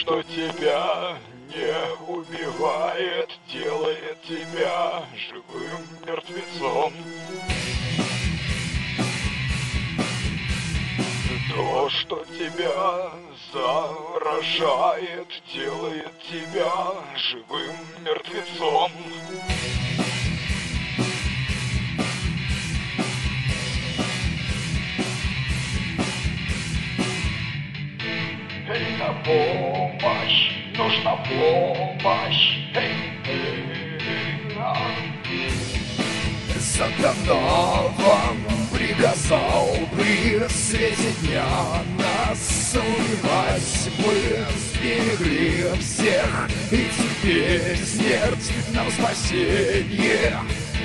что тебя не убивает, делает тебя живым мертвецом. То, что тебя заражает, делает тебя живым мертвецом. Эй, на помощь, нужна помощь. Эй, Сатана вам приказал при свете дня нас убивать. Мы сберегли всех, и теперь смерть нам спасение.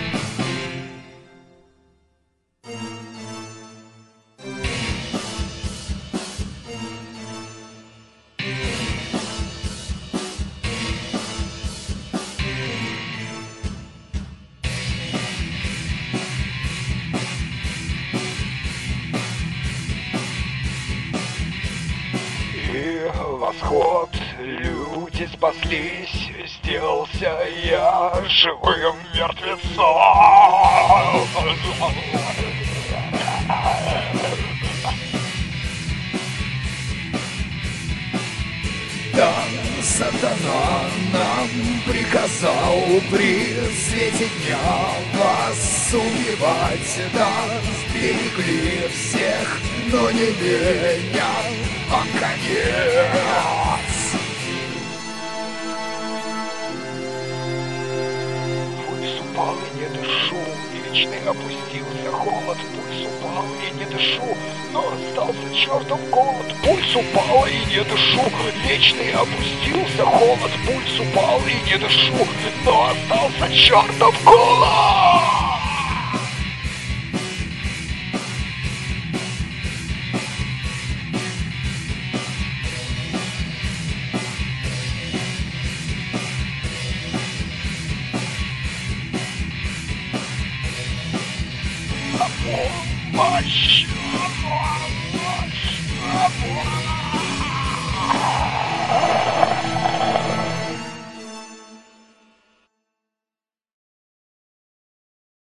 и восход, люди спаслись, сделался я живым мертвецом. Да, сатана нам приказал при свете дня вас убивать. Да, сберегли всех, но не меня, а конец. Пульс упал и не дышу, вечный опустился холод. Пульс упал и не дышу, но остался чертов голод. Пульс упал и не дышу, вечный опустился холод. Пульс упал и не дышу, но остался чертов голод. Помощь!